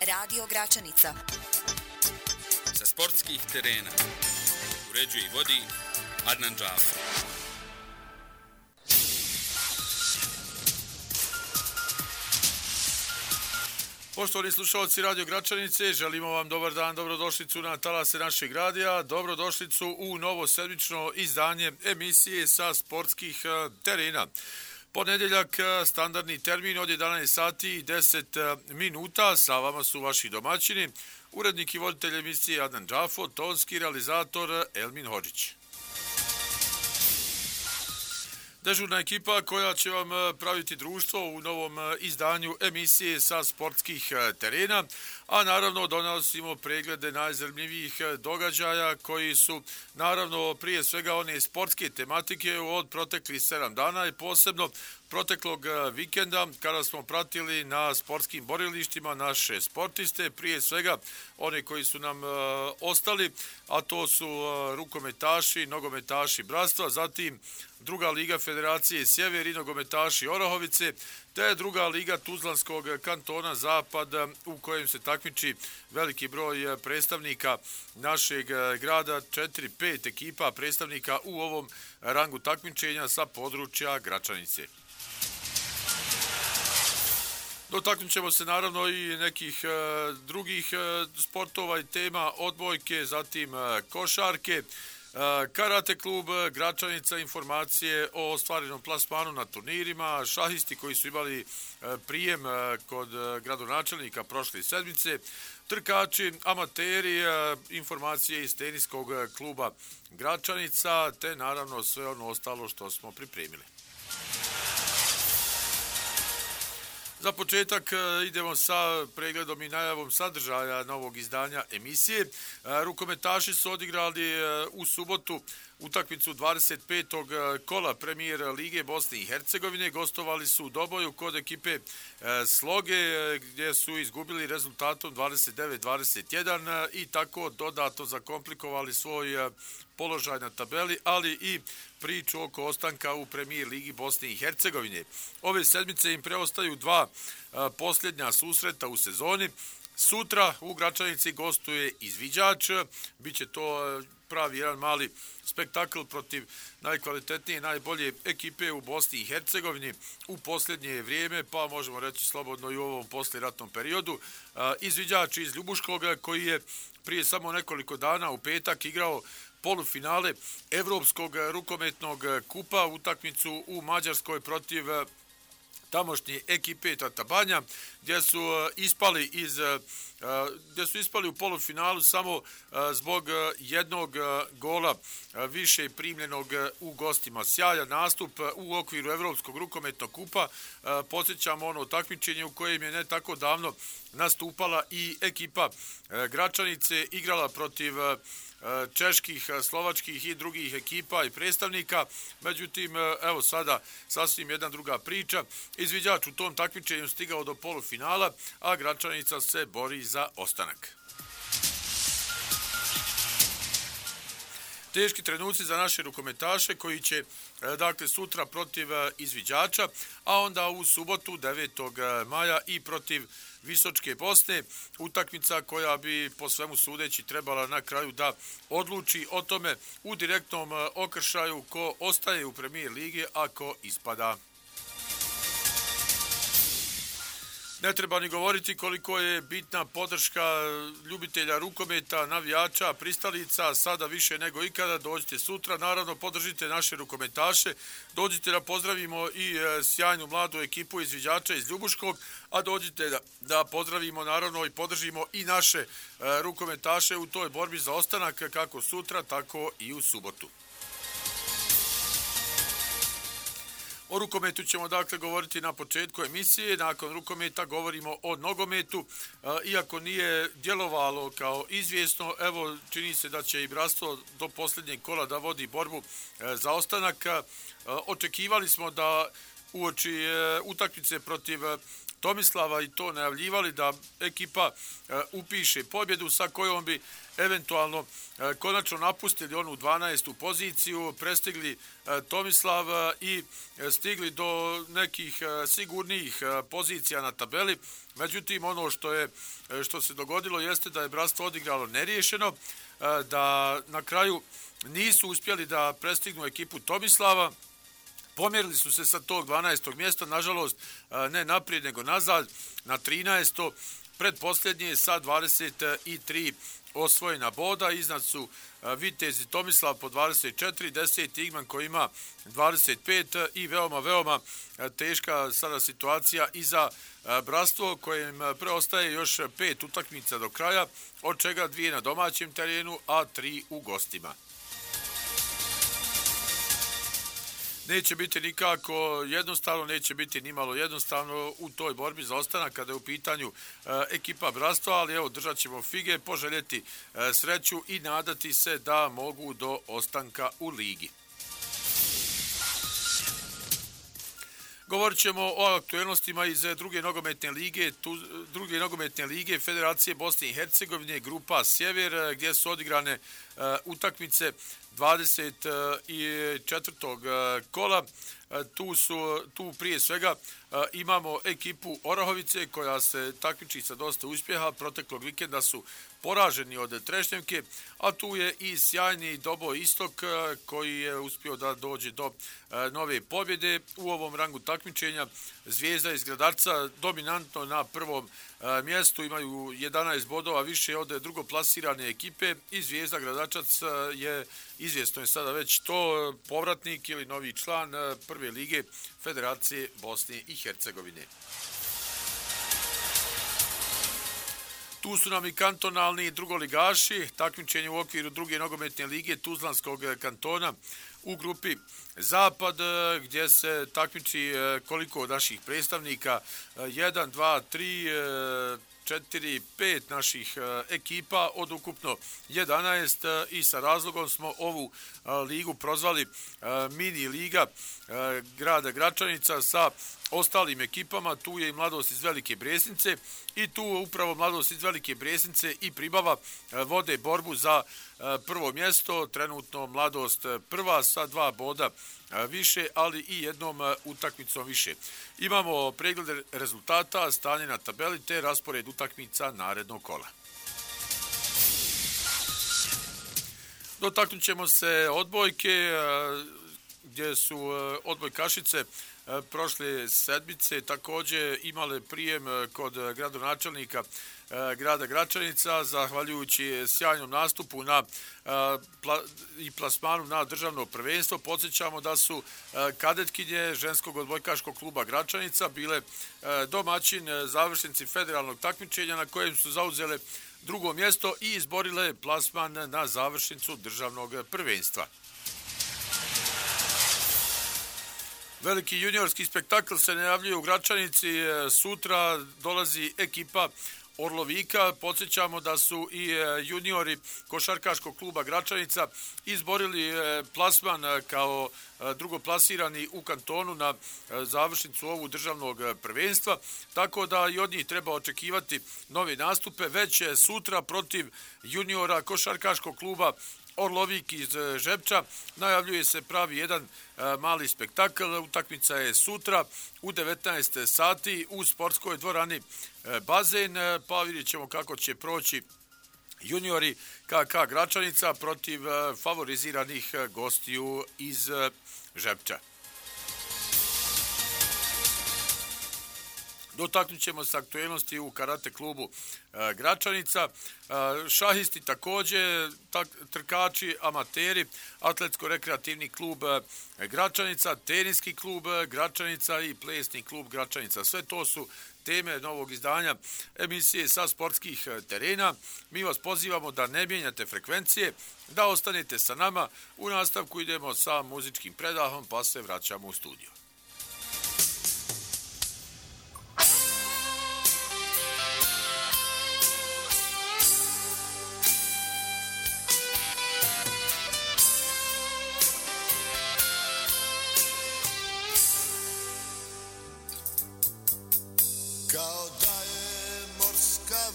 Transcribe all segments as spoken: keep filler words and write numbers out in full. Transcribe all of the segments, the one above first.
Radio Gračanica. Sa sportskih terena uređuje i vodi Adnan Džafar. Poštovani slušalci Radio Gračanice, želimo vam dobar dan, dobrodošlicu na talase našeg radija, dobrodošlicu u novo sedmično izdanje emisije sa sportskih terena. Ponedjeljak, standardni termin od jedanaest sati i deset minuta, sa vama su vaši domaćini, urednik i voditelj emisije Adnan Džafo, tonski realizator Elmin Hodžić. Dežurna ekipa koja će vam praviti društvo u novom izdanju emisije sa sportskih terena, a naravno donosimo preglede najzanimljivijih događaja koji su naravno prije svega one sportske tematike od proteklih sedam dana i posebno proteklog vikenda kada smo pratili na sportskim borilištima naše sportiste, prije svega one koji su nam e, ostali, a to su e, rukometaši, nogometaši Bratstva, zatim druga liga Federacije Sjever i nogometaši Orahovice, te druga liga Tuzlanskog kantona Zapad u kojem se takmiči veliki broj predstavnika našeg grada, četiri pet ekipa predstavnika u ovom rangu takmičenja sa područja Gračanice. Dotaknut ćemo se naravno i nekih e, drugih e, sportova i tema, odbojke, zatim e, košarke, e, karate klub Gračanica, informacije o ostvarenom plasmanu na turnirima, šahisti koji su imali e, prijem e, kod e, gradonačelnika prošle sedmice, trkači, amateri, e, informacije iz teniskog kluba Gračanica, te naravno sve ono ostalo što smo pripremili. Za početak idemo sa pregledom i najavom sadržaja novog izdanja emisije. Rukometaši su odigrali u subotu utakmicu dvadeset petog kola Premijer Lige Bosne i Hercegovine. Gostovali su u Doboju kod ekipe Sloge gdje su izgubili rezultatom dvadeset devet dvadeset jedan i tako dodatno zakomplikovali svoj položaj na tabeli, ali i priču oko ostanka u Premijer Ligi Bosne i Hercegovine. Ove sedmice im preostaju dva a, posljednja susreta u sezoni. Sutra u Gračanici gostuje Izviđač. Biće to a, pravi jedan mali spektakl protiv najkvalitetnije i najbolje ekipe u Bosni i Hercegovini u posljednje vrijeme, pa možemo reći slobodno i u ovom poslijeratnom periodu. A, Izviđač iz Ljubuškoga koji je prije samo nekoliko dana u petak igrao polufinale Evropskog rukometnog kupa, utakmicu u Mađarskoj protiv tamošnje ekipe Tatabanja, gdje su ispali iz gdje su ispali u polufinalu samo zbog jednog gola više primljenog u gostima. Sjajan nastup u okviru Evropskog rukometnog kupa. Podsjećamo ono takmičenje u kojem je ne tako davno nastupala i ekipa Gračanice, igrala protiv čeških, slovačkih i drugih ekipa i predstavnika. Međutim, evo sada sasvim jedna druga priča. Izviđač u tom takmičenju stigao do polufinala, a Gračanica se bori za ostanak. Teški trenuci za naše rukometaše koji će dakle sutra protiv Izviđača, a onda u subotu devetog maja i protiv Visočke Bosne, utakmica koja bi po svemu sudeći trebala na kraju da odluči o tome u direktnom okršaju ko ostaje u Premijer Lige, a ko ispada. Ne treba ni govoriti koliko je bitna podrška ljubitelja rukometa, navijača, pristalica, sada više nego ikada. Dođite sutra, naravno podržite naše rukometaše, dođite da pozdravimo i sjajnu mladu ekipu Izviđača iz Ljubuškog, a dođite da, da pozdravimo naravno i podržimo i naše rukometaše u toj borbi za ostanak kako sutra, tako i u subotu. O rukometu ćemo dakle govoriti na početku emisije, nakon rukometa govorimo o nogometu, iako nije djelovalo kao izvjesno, evo čini se da će i Bratstvo do posljednjeg kola da vodi borbu za ostanak. Očekivali smo da uoči utakmice protiv Tomislava i to najavljivali da ekipa upiše pobjedu sa kojom bi eventualno konačno napustili onu dvanaestu poziciju, prestigli Tomislav i stigli do nekih sigurnijih pozicija na tabeli. Međutim, ono što je što se dogodilo jeste da je Bratstvo odigralo neriješeno, da na kraju nisu uspjeli da prestignu ekipu Tomislava. Pomjerili su se sa tog dvanaestog mjesta, nažalost ne naprijed nego nazad, na trinaesto predposljednje sa dvadeset tri osvojena boda. Iznad su Vitez i Tomislav po dvadeset četiri, deseti Igman koji ima dvadeset pet i veoma, veoma teška sada situacija i za Bratstvo kojem preostaje još pet utakmica do kraja, od čega dvije na domaćem terenu, a tri u gostima. Neće biti nikako jednostavno, neće biti nimalo jednostavno u toj borbi za ostanak kada je u pitanju e, ekipa Bratstva, ali evo držat ćemo fige, poželjeti e, sreću i nadati se da mogu do ostanka u ligi. Govorit ćemo o aktuelnostima iz druge nogometne lige, tu, druge nogometne lige Federacije Bosne i Hercegovine, grupa Sjever, gdje su odigrane uh, utakmice dvadeset četvrtog kola. Uh, tu su, tu prije svega uh, imamo ekipu Orahovice koja se takmiči sa dosta uspjeha. Proteklog vikenda su poraženi od Trešnjevke, a tu je i sjajni Doboj Istok koji je uspio da dođe do nove pobjede u ovom rangu takmičenja. Zvijezda iz Gradarca dominantno na prvom mjestu, imaju jedanaest bodova više od drugoplasirane ekipe i Zvijezda Gradačac je, izvjesno je sada već to, povratnik ili novi član prve lige Federacije Bosne i Hercegovine. Tu su nam i kantonalni drugoligaši, takmičenje u okviru druge nogometne lige Tuzlanskog kantona u grupi Zapad, gdje se takmiči koliko od naših predstavnika, jedan, dva, tri, četiri, pet naših ekipa od ukupno jedanaest i sa razlogom smo ovu ligu prozvali mini liga grada Gračanica sa ostalim ekipama. Tu je i Mladost iz Velike Bresnice i tu upravo Mladost iz Velike Bresnice i Pribava vode borbu za prvo mjesto. Trenutno Mladost prva sa dva boda više, ali i jednom utakmicom više. Imamo pregled rezultata, stanje na tabeli te raspored utakmica narednog kola. Dotaknut ćemo se odbojke, gdje su odbojkašice prošle sedmice također imale prijem kod gradonačelnika grada Gračanica, zahvaljujući sjajnom nastupu na pla, i plasmanu na državno prvenstvo. Podsjećamo da su kadetkinje ženskog odbojkaškog kluba Gračanica bile domaćin završnici federalnog takmičenja na kojem su zauzele drugo mjesto i izborile plasman na završnicu državnog prvenstva. Veliki juniorski spektakl se najavljuje u Gračanici. Sutra dolazi ekipa Orlovika. Podsjećamo da su i juniori košarkaškog kluba Gračanica izborili plasman kao drugoplasirani u kantonu na završnicu ovu državnog prvenstva, tako da i od njih treba očekivati nove nastupe. Već sutra protiv juniora košarkaškog kluba Orlovik iz Žepča najavljuje se pravi jedan mali spektakl. Utakmica je sutra u devetnaest sati u sportskoj dvorani Bazen, pa vidjet ćemo kako će proći juniori K K Gračanica protiv favoriziranih gostiju iz Žepča. Dotaknut ćemo se aktuelnosti u karate klubu e, Gračanica, e, šahisti također, tak, trkači, amateri, atletsko-rekreativni klub e, Gračanica, teniski klub Gračanica i plesni klub Gračanica. Sve to su teme novog izdanja emisije sa sportskih terena. Mi vas pozivamo da ne mijenjate frekvencije, da ostanete sa nama. U nastavku idemo sa muzičkim predahom, pa se vraćamo u studio.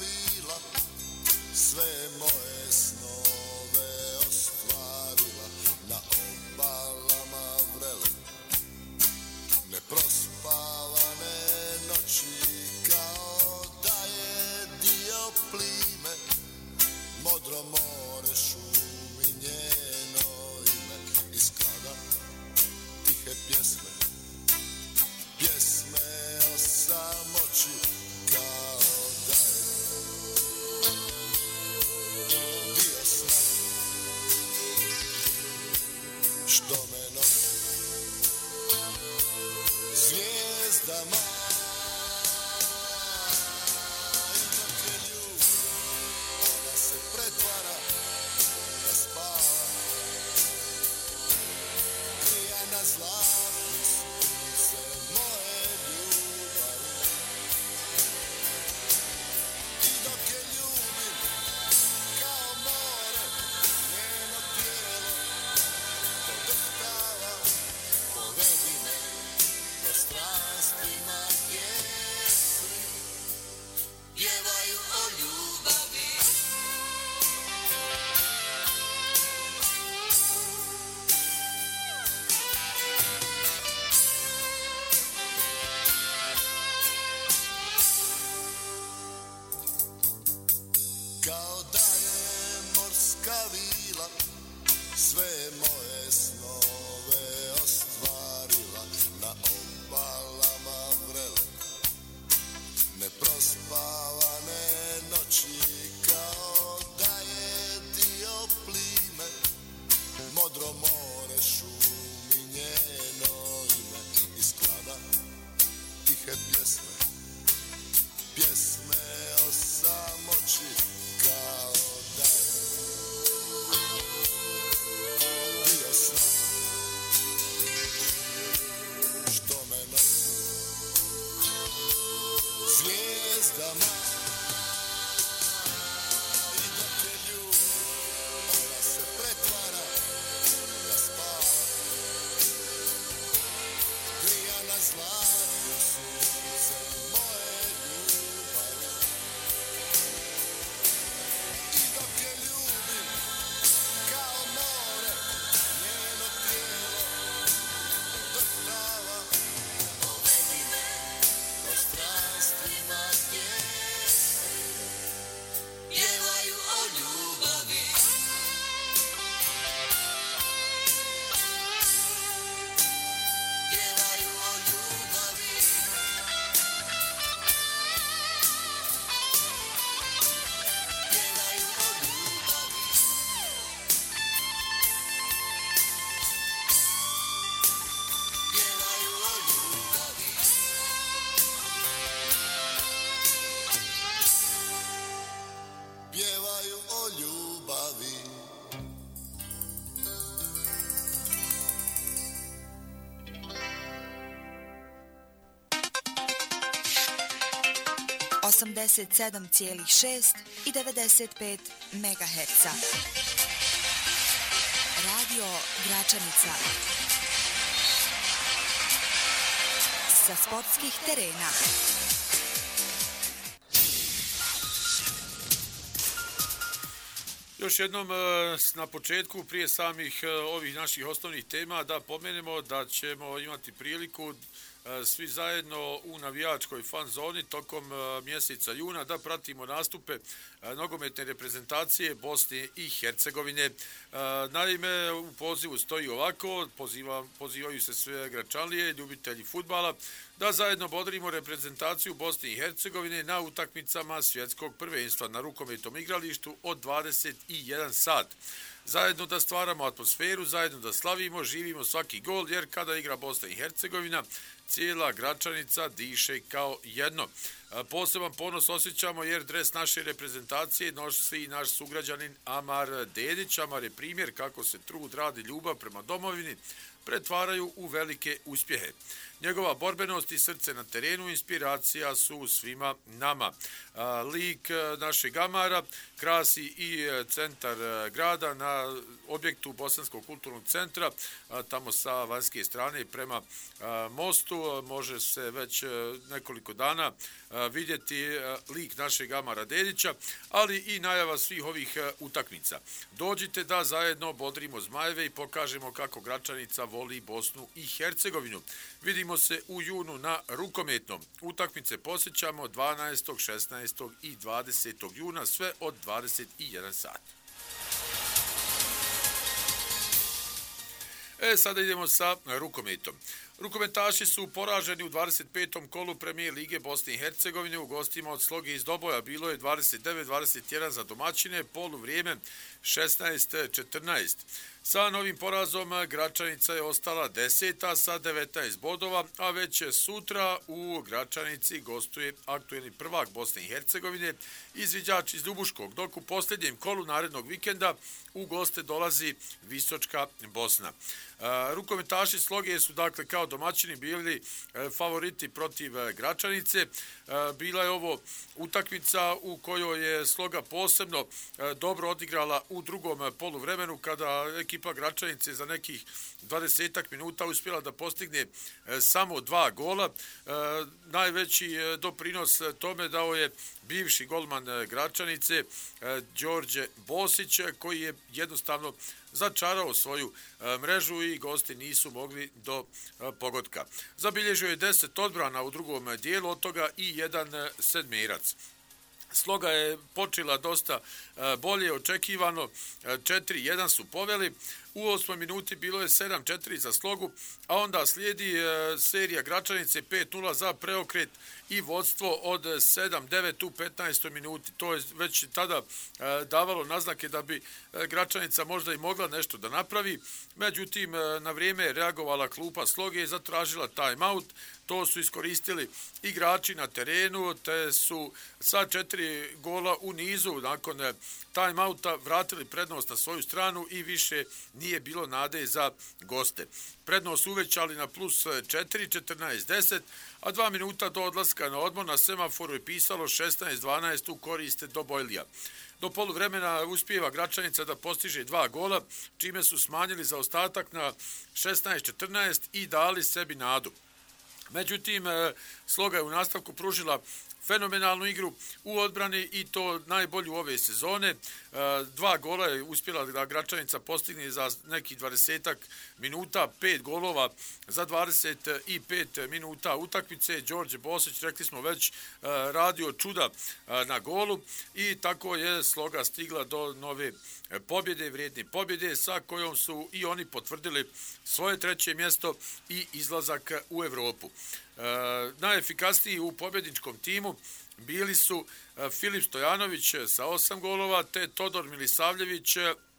vila, sve moje snove ostvarila, na obalama vrele, neprospavane noći, kao da je dio plime, modro more šumi njeno ime, iz sklada tihe pjesme, pjesme o samoći, kao da je dio sna, što me nosi zvijezdama. I dok je ljubi, ona se pretvara da spava, grijana zlatni sunce moje ljubavi. I dok je ljubim kao more, njeno tijelo podrhtava, povedi me prostranstvima pjesmi, pjevaju o ljubavi. Kao da je morska vila, sve moje snove ostvarila, na obalama vrele, neprospavane noći, kao da je dio plime, modro more šumi njeno ime, iz sklada tihe pjesme, pjesme o samoći, kao da je dio sna, što me nosi zvijezdama. I dok je ljubi, ona se pretvara da spava, grijana zlatno sunce moje ljubavi. I dok je ljubim kao more, njeno tijelo podrhtava, povedi me prostranstvima pjesmi, pjevaju o ljubavi. Pjevaju o ljubavi. Pjevaju o ljubavi. Pjevaju o ljubavi. Pjevaju o ljubavi. osamdeset sedam zarez šest i devedeset pet megaherca. Radio Gračanica. Sa sportskih terena. Još jednom na početku, prije samih ovih naših osnovnih tema, da pomenemo da ćemo imati priliku svi zajedno u navijačkoj fan zoni tokom mjeseca juna da pratimo nastupe nogometne reprezentacije Bosne i Hercegovine. Naime, u pozivu stoji ovako, poziva, pozivaju se sve Gračanlije, ljubitelji fudbala, da zajedno bodrimo reprezentaciju Bosne i Hercegovine na utakmicama svjetskog prvenstva na rukometnom igralištu od dvadeset jedan sat. Zajedno da stvaramo atmosferu, zajedno da slavimo, živimo svaki gol, jer kada igra Bosna i Hercegovina, cijela Gračanica diše kao jedno. Poseban ponos osjećamo jer dres naše reprezentacije nosi naš sugrađanin Amar Dedić. Amar je primjer kako se trud, rad i ljubav prema domovini pretvaraju u velike uspjehe. Njegova borbenost i srce na terenu inspiracija su svima nama. Lik našeg Gamara krasi i centar grada na objektu Bosanskog kulturnog centra, tamo sa vanjske strane prema mostu. Može se već nekoliko dana vidjeti lik našeg Gamara Dedića, ali i najava svih ovih utakmica. Dođite da zajedno bodrimo Zmajeve i pokažemo kako Gračanica voli Bosnu i Hercegovinu. Vidimo se u junu na rukometnom. Utakmice posjećamo dvanaestog, šesnaestog i dvadesetog juna, sve od dvadeset jedan sat. E, sada idemo sa rukometom. Rukometaši su poraženi u dvadeset petom kolu Premijer Lige Bosne i Hercegovine u gostima od Sloge iz Doboja. Bilo je dvadeset devet dvadeset jedan za domaćine, poluvrijeme šesnaest četrnaest. Sa novim porazom Gračanica je ostala deseta sa devetnaest bodova, a već sutra u Gračanici gostuje aktuelni prvak Bosne i Hercegovine, izviđač iz Ljubuškog, dok u posljednjem kolu narednog vikenda u goste dolazi Visočka Bosna. Rukometaši Sloge su dakle kao domaćini bili favoriti protiv Gračanice. Bila je ovo utakmica u kojoj je Sloga posebno dobro odigrala u drugom poluvremenu, kada ekipa Gračanice za nekih dvadesetak minuta uspjela da postigne samo dva gola. Najveći doprinos tome dao je bivši golman Gračanice Đorđe Bosić, koji je jednostavno začarao svoju mrežu i gosti nisu mogli do pogotka. Zabilježio je deset odbrana u drugom dijelu, od toga i jedan sedmerac. Sloga je počela dosta bolje očekivano, četiri jedan su poveli. U osmoj minuti bilo je sedam četiri za Slogu, a onda slijedi serija Gračanice pet nula za preokret i vodstvo od sedam devet u petnaestoj minuti. To je već tada davalo naznake da bi Gračanica možda i mogla nešto da napravi. Međutim, na vrijeme je reagovala klupa Sloge i zatražila time-out. To su iskoristili igrači na terenu, te su sa četiri gola u nizu nakon time-outa vratili prednost na svoju stranu i više nije bilo nade za goste. Prednost uvećali na plus četiri, četrnaest deset, a dva minuta do odlaska na odmor na semaforu je pisalo šesnaest dvanaest u korist Dobojlija. Do poluvremena uspijeva Gračanica da postiže dva gola, čime su smanjili zaostatak na šesnaest četrnaest i dali sebi nadu. Međutim, Sloga je u nastavku pružila fenomenalnu igru u odbrani i to najbolju ove sezone. Dva gola je uspjela da Gračanica postigne za nekih dvadesetak minuta, pet golova za dvadeset pet minuta utakmice. Đorđe Bosić, rekli smo već, radio čuda na golu i tako je Sloga stigla do nove pobjede, vrijedne pobjede, sa kojom su i oni potvrdili svoje treće mjesto i izlazak u Evropu. E, najefikasniji u pobjedničkom timu bili su Filip Stojanović sa osam golova, te Todor Milisavljević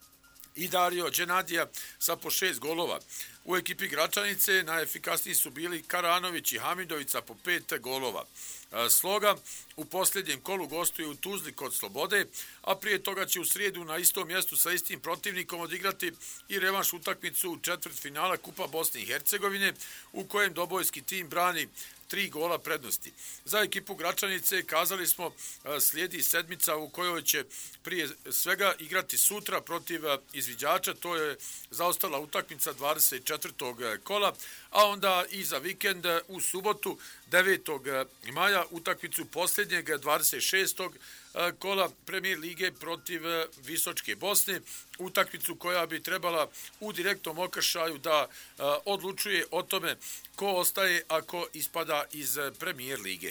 i Dario Đenadija sa po šest golova. U ekipi Gračanice najefikasniji su bili Karanović i Hamidovica po pet golova. Sloga u posljednjem kolu gostuje u Tuzli kod Slobode, a prije toga će u srijedu na istom mjestu sa istim protivnikom odigrati i revanš utakmicu u četvrt finala Kupa Bosne i Hercegovine, u kojem dobojski tim brani tri gola prednosti. Za ekipu Gračanice, kazali smo, slijedi sedmica u kojoj će prije svega igrati sutra protiv izviđača, to je zaostala utakmica dvadeset četvrtog kola, a onda i za vikend u subotu devetog maja utakmicu posljednjeg dvadeset šestog kola Premijer Lige protiv Visočke Bosne, utakmicu koja bi trebala u direktnom okršaju da odlučuje o tome ko ostaje, a ko ispada iz Premijer Lige.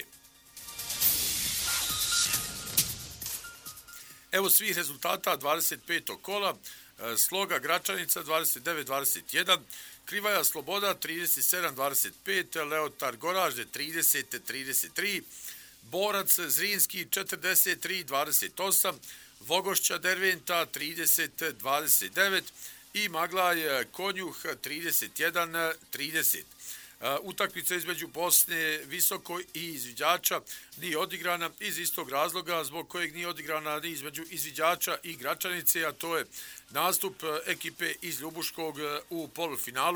Evo svih rezultata dvadeset petog kola. Sloga Gračanica dvadeset devet dvadeset jedan, Krivaja Sloboda trideset sedam dvadeset pet, Leotar Goražde trideset trideset tri, Borac Zrinski četrdeset tri dvadeset osam, Vogošća Derventa trideset dvadeset devet i Maglaj Konjuh trideset jedan trideset. Utakmica između Bosne Visoko i izviđača nije odigrana iz istog razloga zbog kojeg nije odigrana ni između izviđača i Gračanice, a to je nastup ekipe iz Ljubuškog u polufinalu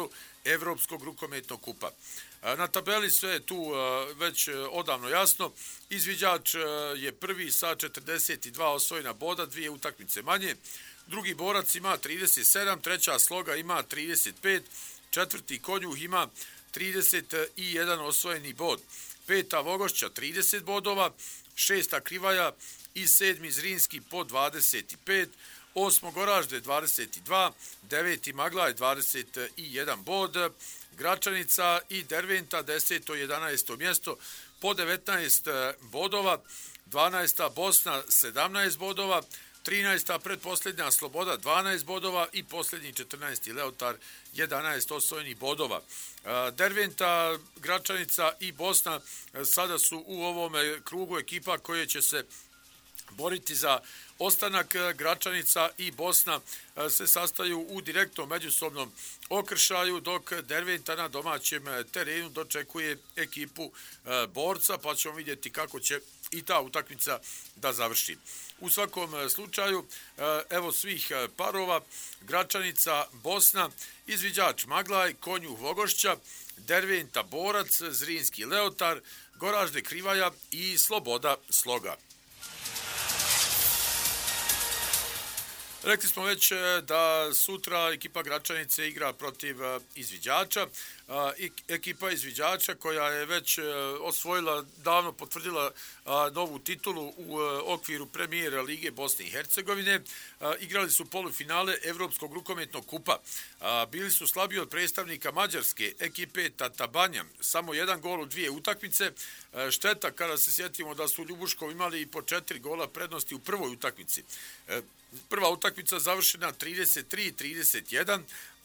Evropskog rukometnog kupa. Na tabeli sve je tu već odavno jasno. Izviđač je prvi sa četrdeset dva osvojena boda, dvije utakmice manje. Drugi borac ima trideset sedam, treća sloga ima trideset pet, četvrti konjuh ima trideset jedan osvojeni bod. Peta Vogošća trideset bodova, šesta Krivaja i sedmi Zrinski po dvadeset pet, osmo Goražde dvadeset dva, deveti Maglaj dvadeset jedan bod, Gračanica i Derventa deseto i jedanaesto mjesto po devetnaest bodova, dvanaesta Bosna sedamnaest bodova, trinaesta pretposljednja Sloboda dvanaest bodova i posljednji četrnaesti Leotar jedanaest osvojenih bodova. Derventa, Gračanica i Bosna sada su u ovom krugu ekipa koje će se boriti za ostanak. Gračanica i Bosna se sastaju u direktnom međusobnom okršaju, dok Derventa na domaćem terenu dočekuje ekipu Borca, pa ćemo vidjeti kako će i ta utakmica da završi. U svakom slučaju, evo svih parova: Gračanica, Bosna, Izviđač Maglaj, Konjuh Vogošća, Derventa Borac, Zrinski Leotar, Goražde Krivaja i Sloboda Sloga. Rekli smo već da sutra ekipa Gračanice igra protiv Izviđača. Ekipa Izviđača koja je već osvojila, davno potvrdila novu titulu u okviru Premijer Lige Bosne i Hercegovine. Igrali su polufinale Evropskog rukometnog kupa. Bili su slabiji od predstavnika mađarske ekipe Tatabanja. Samo jedan gol u dvije utakmice. Šteta kada se sjetimo da su Ljubuškov imali i po četiri gola prednosti u prvoj utakmici. Prva utakmica završena trideset tri trideset jedan,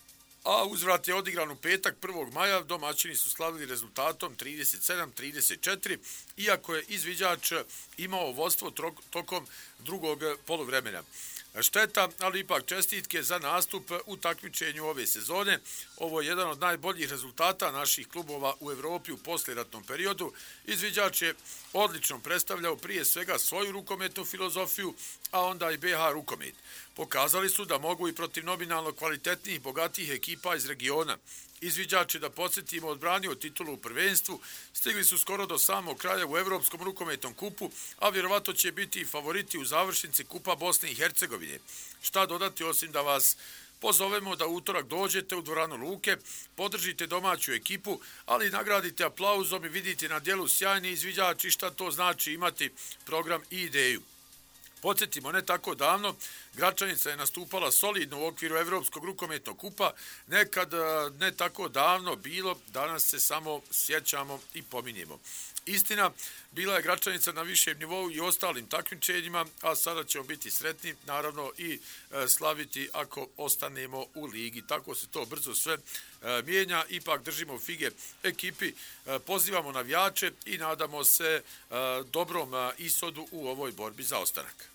a uzvrat je odigran u petak prvog maja. Domaćini su slavili rezultatom trideset sedam trideset četiri, iako je Izviđač imao vodstvo tokom drugog poluvremena. Šteta, ali ipak čestitke za nastup u takmičenju ove sezone. Ovo je jedan od najboljih rezultata naših klubova u Evropi u poslijeratnom periodu. Izviđač je odlično predstavljao prije svega svoju rukometnu filozofiju, a onda i be ha rukomet. Pokazali su da mogu i protiv nominalno kvalitetnijih, bogatijih ekipa iz regiona. Izviđač je, da podsjetimo, odbranio titulu u prvenstvu, stigli su skoro do samog kraja u Evropskom rukometnom kupu, a vjerovatno će biti i favoriti u završnici Kupa Bosne i Hercegovine. Šta dodati osim da vas pozovemo da utorak dođete u dvoranu Luke, podržite domaću ekipu, ali nagradite aplauzom i vidite na dijelu sjajni Izviđač i šta to znači imati program i ideju. Podsjetimo, ne tako davno, Gračanica je nastupala solidno u okviru Evropskog rukometnog kupa, nekad ne tako davno bilo, danas se samo sjećamo i pominjemo. Istina, bila je Gračanica na višem nivou i ostalim takmičenjima, a sada ćemo biti sretni, naravno i slaviti ako ostanemo u ligi. Tako se to brzo sve mijenja, ipak držimo fige ekipi, pozivamo navijače i nadamo se dobrom ishodu u ovoj borbi za ostanak.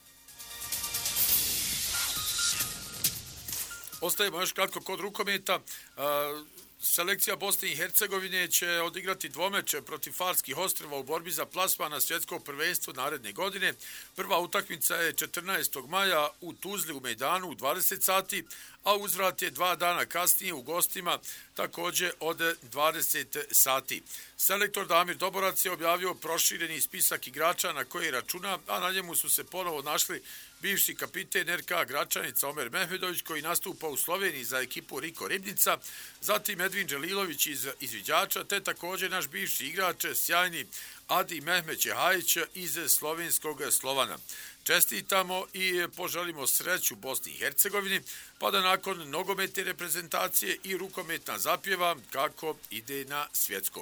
Ostajemo još kratko kod rukometa. Selekcija Bosne i Hercegovine će odigrati dvomeče protiv Farskih ostrva u borbi za plasman na svjetsko prvenstvo naredne godine. Prva utakmica je četrnaestog maja u Tuzli u Mejdanu u dvadeset sati, a uzvrat je dva dana kasnije u gostima također od dvadeset sati. Selektor Damir Doborac je objavio prošireni spisak igrača na koji računa, a na njemu su se ponovo našli bivši kapiten er ka Gračanica Omer Mehmedović, koji nastupa u Sloveniji za ekipu Riko Ribnica, zatim Edvin Đelilović iz Izviđača, te također naš bivši igrač, sjajni Adi Mehmet Čehajić iz slovenskog Slovana. Čestitamo i poželimo sreću Bosni i Hercegovini, pa da nakon nogometne reprezentacije i rukometna zapjeva kako ide na svjetsko.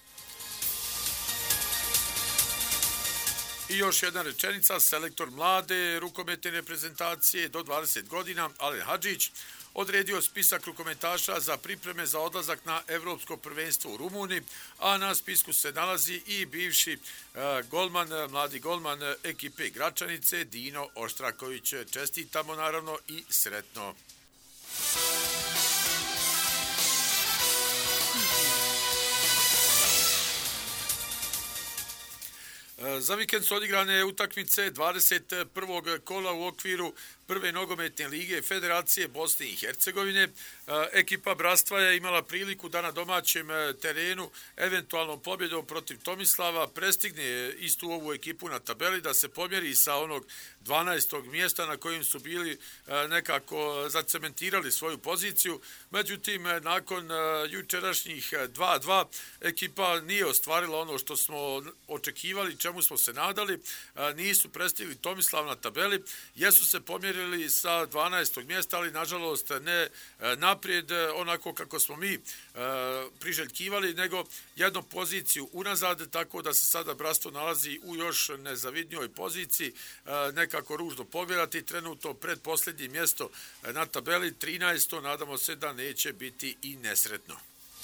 I još jedna rečenica: selektor mlade rukometne reprezentacije do dvadeset godina, Alen Hadžić, odredio spisak rukometaša za pripreme za odlazak na Evropsko prvenstvo u Rumuniji, a na spisku se nalazi i bivši uh, golman, mladi golman ekipe Gračanice, Dino Oštraković. Čestitamo naravno i sretno. Za vikend su odigrane utakmice dvadeset prvog kola u okviru prve nogometne lige Federacije Bosne i Hercegovine. Ekipa Bratstva je imala priliku da na domaćem terenu eventualnom pobjedom protiv Tomislava prestigne istu ovu ekipu na tabeli, da se pomjeri sa onog dvanaestog mjesta na kojem su bili nekako zacementirali svoju poziciju. Međutim, nakon jučerašnjih dva dva ekipa nije ostvarila ono što smo očekivali, čemu smo se nadali. Nisu prestigli Tomislav na tabeli, jesu se pomjerili sa dvanaestog mjesta, ali nažalost ne naprijed onako kako smo mi priželjkivali, nego jednu poziciju unazad, tako da se sada Bratstvo nalazi u još nezavidnijoj poziciji, nekako ružno pogledati, trenutno pred posljednje mjesto na tabeli, trinaesto, nadamo se da neće biti i nesretno.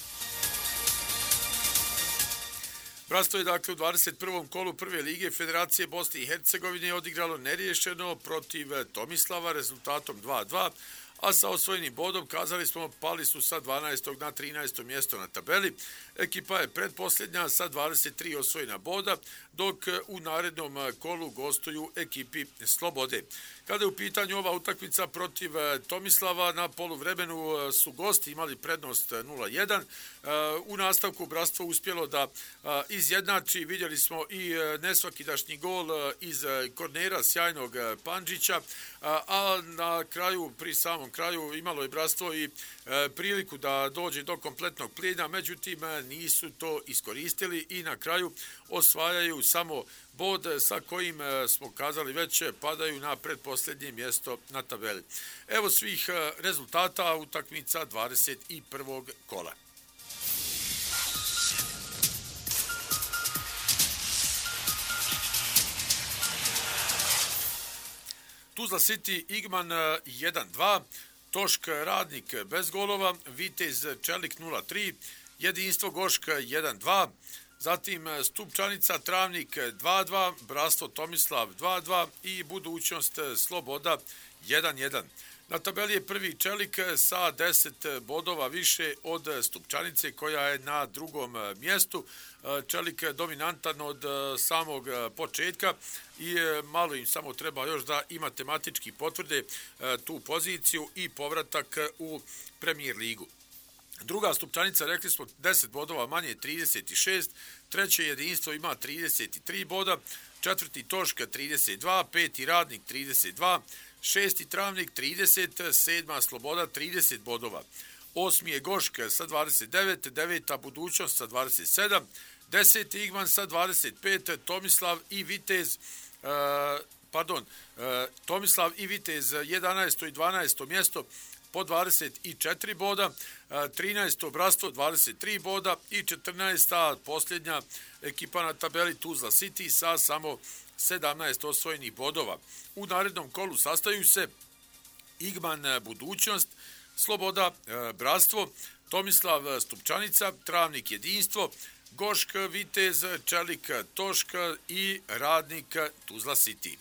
Bratstvo je dakle u dvadeset prvom kolu prve lige Federacije Bosne i Hercegovine odigralo neriješeno protiv Tomislava rezultatom dva dva, a sa osvojenim bodom, kazali smo, pali su sa dvanaestog na trinaesto mjesto na tabeli. Ekipa je predposljednja sa dvadeset tri osvojena boda, dok u narednom kolu gostuju ekipi Slobode. Kada je u pitanju ova utakmica protiv Tomislava, na poluvremenu su gosti imali prednost nula jedan. U nastavku Bratstvo uspjelo da izjednači, vidjeli smo i nesvakidašnji gol iz kornera sjajnog Pandžića, a na kraju, pri samom kraju, imalo je Bratstvo i priliku da dođe do kompletnog plijena, međutim nisu to iskoristili i na kraju osvajaju samo bod sa kojim smo kazali već padaju na predposljednje mjesto na tabeli. Evo svih rezultata utakmica dvadeset prvog kola. Tuzla City Igman jedan dva, Tošk Radnik bez golova, Vitez Čelik nula tri, Jedinstvo Gošk jedan dva, zatim Stupčanica Travnik dva dva, Bratstvo Tomislav dva dva i Budućnost Sloboda jedan jedan. Na tabeli je prvi Čelik sa deset bodova više od Stupčanice koja je na drugom mjestu. Čelik je dominantan od samog početka i malo im samo treba još da i matematički potvrde tu poziciju i povratak u Premier ligu. Druga Stupčanica, rekli smo, deset bodova manje, trideset šest. Treće Jedinstvo ima trideset tri boda. Četvrti Toška trideset dva. Peti Radnik trideset dva. Šesti Travnik trideset. Sedma Sloboda trideset bodova. Osmi je Goška sa dvadeset devet. Deveta Budućnost sa dvadeset sedam. Deseti Igman sa dvadeset pet. Tomislav i Vitez... Uh, pardon, uh, Tomislav i Vitez jedanaesto i dvanaesto mjesto po dvadeset četiri boda, trinaesto Bratstvo dvadeset tri boda i četrnaesta posljednja ekipa na tabeli Tuzla City sa samo sedamnaest osvojenih bodova. U narednom kolu sastaju se Igman Budućnost, Sloboda Bratstvo, Tomislav Stupčanica, Travnik Jedinstvo, Gošk Vitez, Čelik Tošk i Radnik Tuzla City.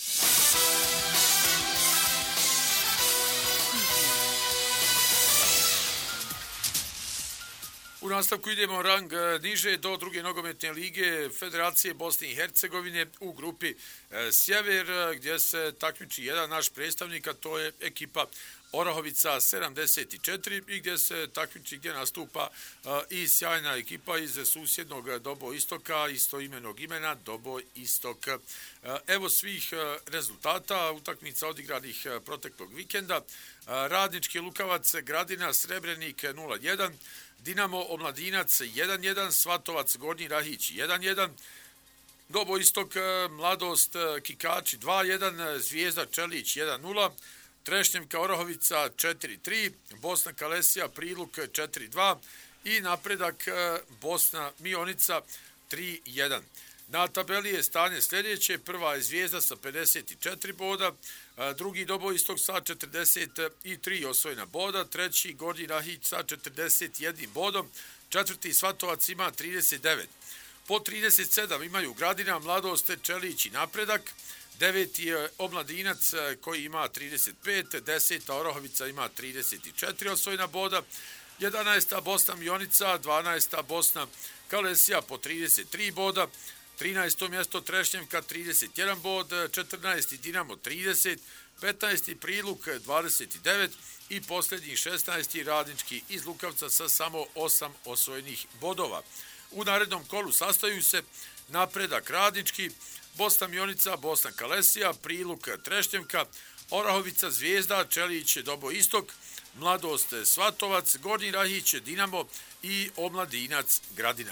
U nastavku idemo rang niže do druge nogometne lige Federacije Bosne i Hercegovine u grupi Sjever, gdje se takmiči jedan naš predstavnik, a to je ekipa Orahovica sedamdeset četiri i gdje se takmiči, gdje nastupa i sjajna ekipa iz susjednog Dobo Istoka, istoimenog imena Dobo Istok. Evo svih rezultata utakmica odigranih proteklog vikenda. Radnički Lukavac Gradina Srebrenik nula jedan, Dinamo Omladinac jedan jedan, Svatovac Gornji Rahić jedan jedan, Dobo Istok Mladost Kikači dva jedan, Zvijezda Čelić jedan nula, Trešnjevka Orahovica četiri tri, Bosna Kalesija Priluk četiri dva i Napredak Bosna Mionica tri jedan. Na tabeli je stanje sljedeće: prva je Zvijezda sa pedeset četiri boda, drugi Dobo Istok sa četrdeset tri osvojena boda, treći Gornji Rahić sa četrdeset jedan bodom, četvrti Svatovac ima trideset devet. Po trideset sedam imaju Gradina, Mladost, Čelić i Napredak, deveti je Omladinac koji ima trideset pet, deseta Orahovica ima trideset četiri osvojena boda, jedanaesta Bosna Mionica, dvanaesta Bosna Kalesija po trideset tri boda, trinaesto mjesto Trešnjevka trideset jedan bod, četrnaesti Dinamo trideset, petnaesti Priluk dvadeset devet i posljednji šesnaesti Radnički iz Lukavca sa samo osam osvojenih bodova. U narednom kolu sastaju se Napredak Radnički, Bosna Mionica, Bosna Kalesija, Priluk Trešnjevka, Orahovica Zvijezda, Čelić Dobo Istok, Mladost Svatovac, Gornji Rahić Dinamo i Omladinac Gradina.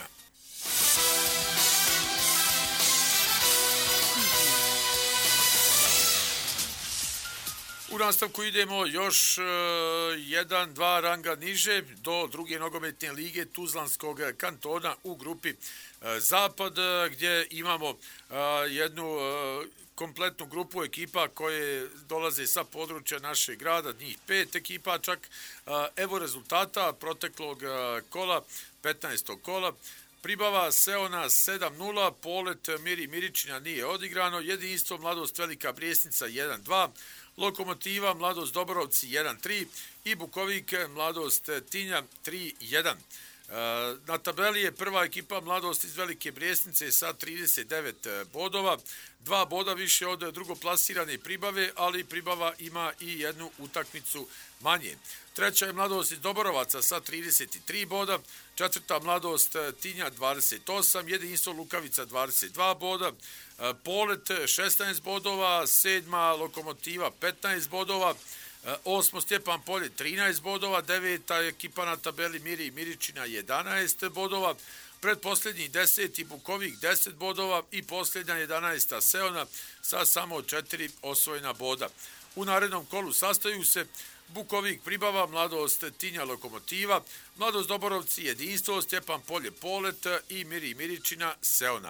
U nastavku idemo još jedan, dva ranga niže do druge nogometne lige Tuzlanskog kantona u grupi Zapad, gdje imamo jednu kompletnu grupu ekipa koje dolaze sa područja našeg grada, njih pet ekipa čak. Evo rezultata proteklog kola, petnaestog kola. Pribava Seona sedam nula, Polet Miri Miričina nije odigrano, Jedinstvo Mladost Velika Brijesnica jedan dva, Lokomotiva Mladost Doborovci jedan tri i Bukovik Mladost Tinja tri jedan. Na tabeli je prva ekipa Mladost iz Velike Brijesnice sa trideset devet bodova, dva boda više od drugoplasirane Pribave, ali Pribava ima i jednu utakmicu manje. Treća je Mladost iz Doborovaca sa trideset tri boda, četvrta Mladost Tinja dvadeset osam, Jedinstvo Lukavica dvadeset dva boda, Polet šesnaest bodova, sedma Lokomotiva petnaest bodova, osmo Stjepan Polje trinaest bodova, deveta ekipa na tabeli Miri Miričina jedanaest bodova, predposljednji deseti Bukovik deset bodova i posljednja jedanaesta Seona sa samo četiri osvojena boda. U narednom kolu sastaju se Bukovik Pribava, Mladost Tinja Lokomotiva, Mladost Doborovci Jedinstvo, Stjepan Polje Polet i Miri Miričina Seona.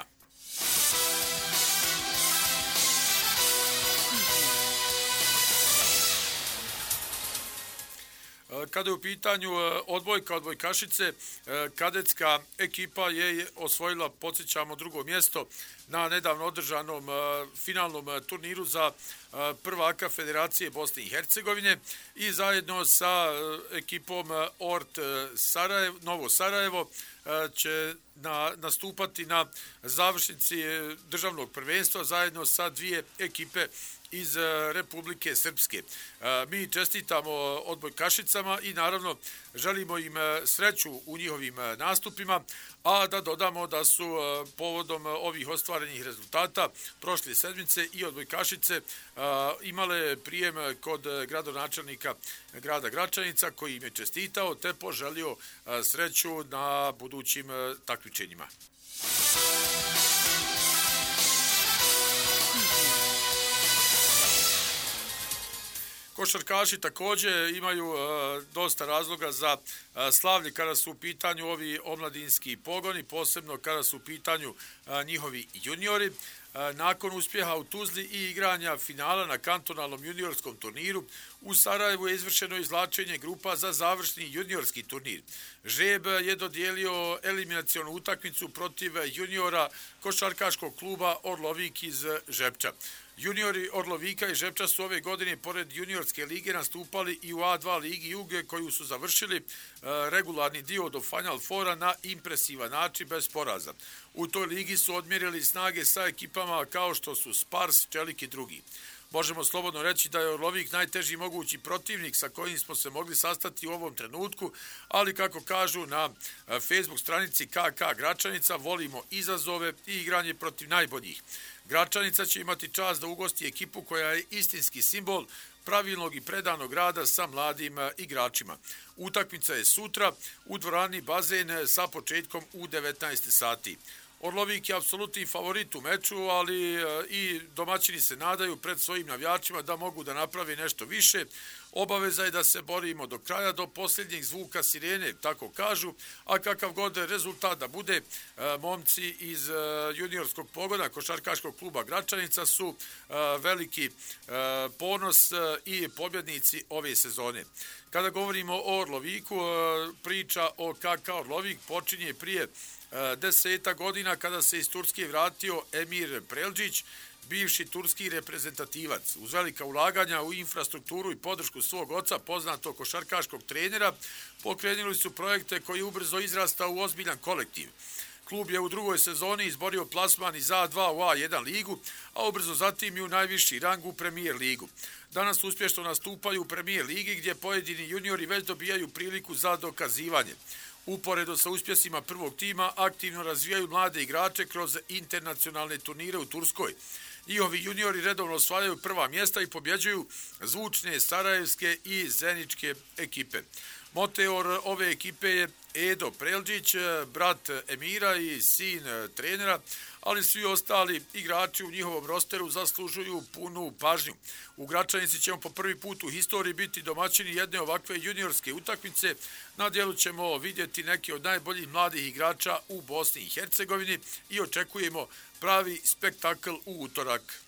Kada je u pitanju odbojka, odbojkašice, kadetska ekipa je osvojila, podsjećamo, drugo mjesto na nedavno održanom finalnom turniru za prvaka Federacije Bosne i Hercegovine i zajedno sa ekipom Ort Sarajevo, Novo Sarajevo će na, nastupati na završnici državnog prvenstva zajedno sa dvije ekipe iz Republike Srpske. Mi čestitamo odbojkašicama i naravno želimo im sreću u njihovim nastupima, a da dodamo da su povodom ovih ostvarenih rezultata prošle sedmice i odbojkašice imale prijem kod gradonačelnika grada Gračanica koji im je čestitao te poželio sreću na budućim takmičenjima. Košarkaši također imaju e, dosta razloga za e, slavlje kada su u pitanju ovi omladinski pogoni, posebno kada su u pitanju e, njihovi juniori. E, nakon uspjeha u Tuzli i igranja finala na kantonalnom juniorskom turniru, u Sarajevu je izvršeno izvlačenje grupa za završni juniorski turnir. Žreb je dodijelio eliminacionu utakmicu protiv juniora košarkaškog kluba Orlovik iz Žepča. Juniori Orlovika i Žepča su ove godine pored juniorske lige nastupali i u A dva ligi Juge koju su završili regularni dio do Final Fora na impresivan način bez poraza. U toj ligi su odmjerili snage sa ekipama kao što su Spars, Čelik i drugi. Možemo slobodno reći da je Orlovik najteži mogući protivnik sa kojim smo se mogli sastati u ovom trenutku, ali kako kažu na Facebook stranici K K Gračanica, volimo izazove i igranje protiv najboljih. Gračanica će imati čast da ugosti ekipu koja je istinski simbol pravilnog i predanog rada sa mladim igračima. Utakmica je sutra u dvorani Bazen sa početkom u devetnaest sati. Orlovik je apsolutni favorit u meču, ali i domaćini se nadaju pred svojim navijačima da mogu da naprave nešto više. Obaveza je da se borimo do kraja, do posljednjeg zvuka sirene, tako kažu, a kakav god rezultat da bude, momci iz juniorskog pogona košarkaškog kluba Gračanica su veliki ponos i pobjednici ove sezone. Kada govorimo o Orloviku, priča o K K Orlovik počinje prije deseta godina kada se iz Turske vratio Emir Prelđić, bivši turski reprezentativac. Uz velika ulaganja u infrastrukturu i podršku svog oca, poznatog košarkaškog trenera, pokrenuli su projekte koji ubrzo izrastao u ozbiljan kolektiv. Klub je u drugoj sezoni izborio plasman iz A dva u A jedan ligu, a ubrzo zatim i u najviši rang u Premier ligu. Danas uspješno nastupaju u Premier ligi gdje pojedini juniori već dobijaju priliku za dokazivanje. Uporedo sa uspjesima prvog tima aktivno razvijaju mlade igrače kroz internacionalne turnire u Turskoj. Njihovi juniori redovno osvajaju prva mjesta i pobjeđuju zvučne sarajevske i zeničke ekipe. Motor ove ekipe je Edo Prelđić, brat Emira i sin trenera, ali svi ostali igrači u njihovom rosteru zaslužuju punu pažnju. U Gračanici ćemo po prvi put u historiji biti domaćini jedne ovakve juniorske utakmice. Na dijelu ćemo vidjeti neke od najboljih mladih igrača u Bosni i Hercegovini i očekujemo pravi spektakl u utorak.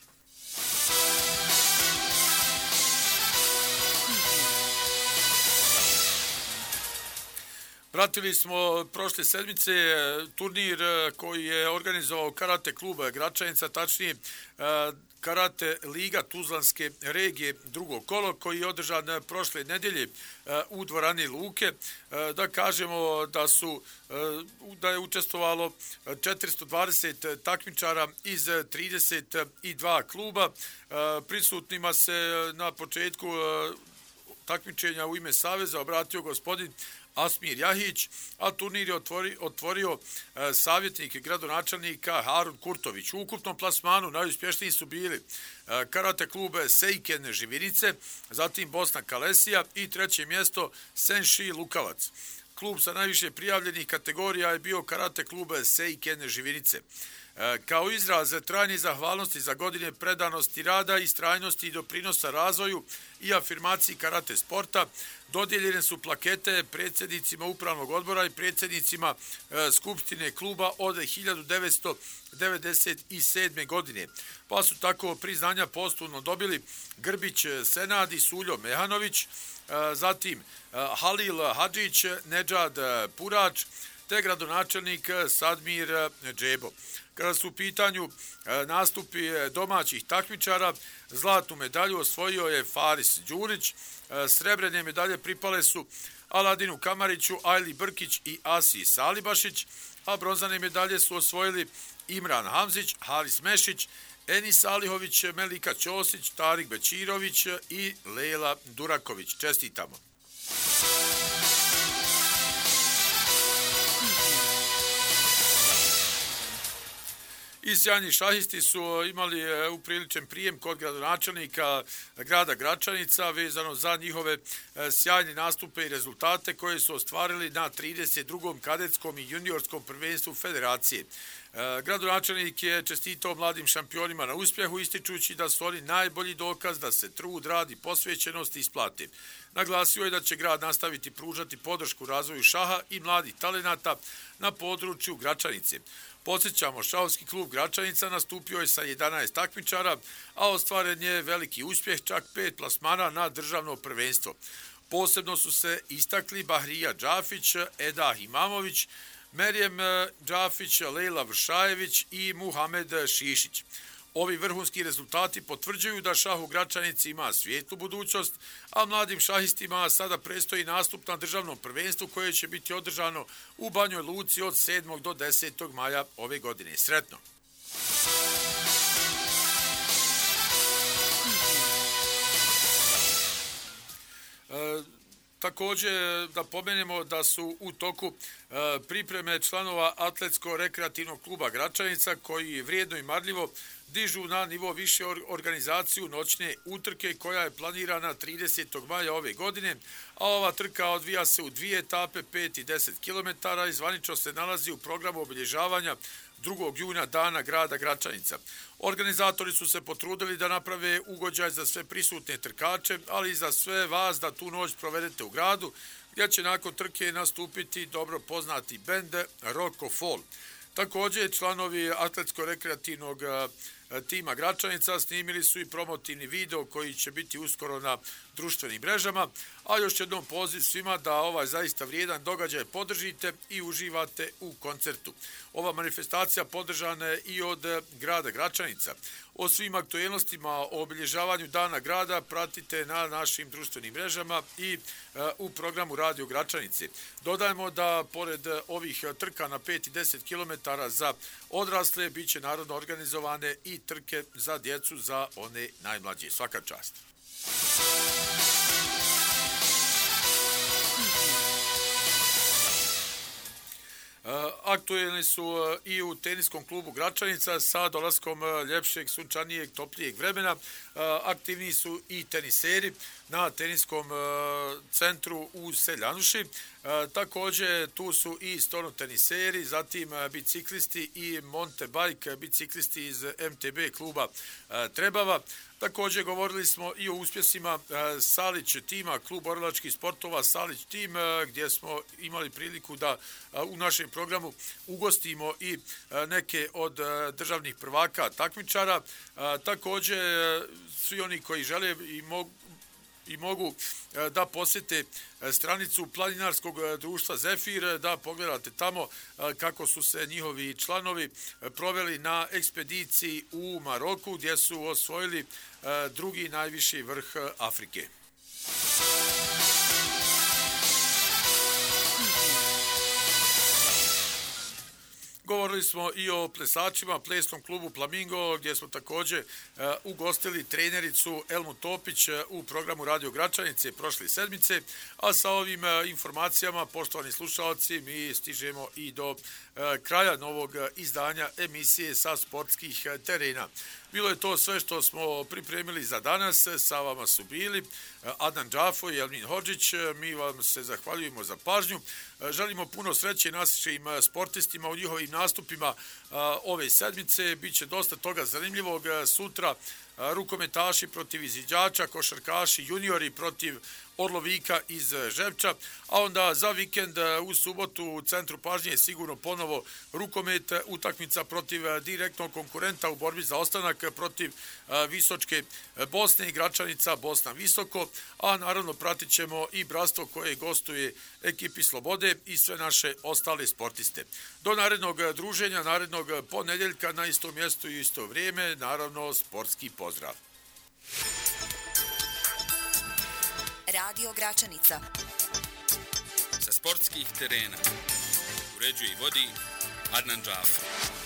Pratili smo prošle sedmice turnir koji je organizovao karate klub Gračanica, tačnije karate liga Tuzlanske regije drugo kolo koji je održan prošle nedjelje u dvorani Luke. Da kažemo da su da je učestvovalo četiristo dvadeset takmičara iz trideset dva kluba. Prisutnima se na početku takmičenja u ime Saveza obratio gospodin Asmir Jahić, a turnir je otvori, otvorio e, savjetnik gradonačelnika Harun Kurtović. U ukupnom plasmanu najuspješniji su bili e, karate klub Seiken Živinice, zatim Bosna Kalesija i treće mjesto Senši Lukavac. Klub sa najviše prijavljenih kategorija je bio karate klub Seiken Živinice. Kao izraz trajne zahvalnosti za godine predanosti rada, istrajnosti i doprinosa razvoju i afirmaciji karate sporta, dodijeljene su plakete predsjednicima upravnog odbora i predsjednicima e, Skupštine kluba od hiljadu devetsto devedeset sedme. godine. Pa su tako priznanja postupno dobili Grbić Senad i Suljo Mehanović, e, zatim e, Halil Hadžić, Nedžad Purač, te gradonačelnik Sadmir Džebo. Kada su u pitanju nastupi domaćih takmičara, zlatnu medalju osvojio je Faris Đurić, srebrene medalje pripale su Aladinu Kamariću, Ajli Brkić i Asi Salibašić, a bronzane medalje su osvojili Imran Hamzić, Haris Mešić, Enis Alihović, Melika Ćosić, Tarik Bećirović i Lela Duraković. Čestitamo! I sjajni šahisti su imali upriličen prijem kod gradonačelnika grada Gračanica vezano za njihove sjajne nastupe i rezultate koje su ostvarili na trideset drugom kadetskom i juniorskom prvenstvu federacije. Gradonačelnik je čestitao mladim šampionima na uspjehu, ističući da su oni najbolji dokaz da se trud, rad i posvećenost isplati. Naglasio je da će grad nastaviti pružati podršku razvoju šaha i mladih talenata na području Gračanice. Podsjećamo, šahovski klub Gračanica nastupio je sa jedanaest takmičara, a ostvaren je veliki uspjeh, čak pet plasmana na državno prvenstvo. Posebno su se istakli Bahrija Džafić, Eda Imamović, Merijem Džafić, Lejla Vršajević i Muhamed Šišić. Ovi vrhunski rezultati potvrđuju da šah u Gračanici ima svijetlu budućnost, a mladim šahistima sada predstoji nastup na državnom prvenstvu koje će biti održano u Banjoj Luci od sedmog do desetog maja ove godine. Sretno! E, Također da pomenemo da su u toku e, pripreme članova Atletsko-rekreativnog kluba Gračanica koji vrijedno i marljivo dižu na nivo više organizaciju noćne utrke koja je planirana tridesetog maja ove godine, a ova trka odvija se u dvije etape, pet i deset kilometara i zvanično se nalazi u programu obilježavanja drugog juna dana grada Gračanica. Organizatori su se potrudili da naprave ugođaj za sve prisutne trkače, ali i za sve vas da tu noć provedete u gradu, gdje će nakon trke nastupiti dobro poznati bend Rocco Fall. Također, članovi Atletsko-rekreativnog tima Gračanica. Snimili su i promotivni video koji će biti uskoro na društvenim mrežama, a još jednom poziv svima da ovaj zaista vrijedan događaj podržite i uživate u koncertu. Ova manifestacija podržana je i od grada Gračanica. O svim aktualnostima o obilježavanju Dana grada pratite na našim društvenim mrežama i e, u programu Radio Gračanice. Dodajemo da pored ovih trka na pet i deset kilometara za odrasle bit će naravno organizovane i trke za djecu, za one najmlađe. Svaka čast. Aktuelni su i u teniskom klubu Gračanica sa dolaskom ljepšeg, sunčanijeg, toplijeg vremena. Aktivni su i teniseri na teniskom centru u Seljanuši. Također tu su i stonoteniseri, zatim biciklisti i mountain bike biciklisti iz M T B kluba Trebava. Također govorili smo i o uspjesima Salić tima, klub borilačkih sportova Salić tim, gdje smo imali priliku da u našem programu ugostimo i neke od državnih prvaka takmičara. Također svi oni koji žele i mogu i mogu da posjete stranicu Planinarskog društva Zefir, da pogledate tamo kako su se njihovi članovi proveli na ekspediciji u Maroku, gdje su osvojili drugi najviši vrh Afrike. Govorili smo i o plesačima, plesnom klubu Flamingo, gdje smo također uh, ugostili trenericu Elmu Topić uh, u programu Radio Gračanice prošle sedmice, a sa ovim uh, informacijama, poštovani slušalci, mi stižemo i do uh, kraja novog uh, izdanja emisije sa sportskih uh, terena. Bilo je to sve što smo pripremili za danas. Sa vama su bili Adnan Džafo i Elmin Hodžić. Mi vam se zahvaljujemo za pažnju. Želimo puno sreće našim sportistima u njihovim nastupima ove sedmice. Biće dosta toga zanimljivog. Sutra rukometaši protiv izviđača, košarkaši juniori protiv Orlovika iz Žepča, a onda za vikend u subotu u centru pažnje je sigurno ponovo rukomet, utakmica protiv direktnog konkurenta u borbi za ostanak protiv Visočke Bosne i Gračanica Bosna Visoko, a naravno pratit ćemo i bratstvo koje gostuje ekipi Slobode i sve naše ostale sportiste. Do narednog druženja, narednog ponedjeljka na istom mjestu i isto vrijeme, naravno sportski pozdrav. Radio Gračanica. Sa sportskih terena uređuje i vodi Adnan Džafo.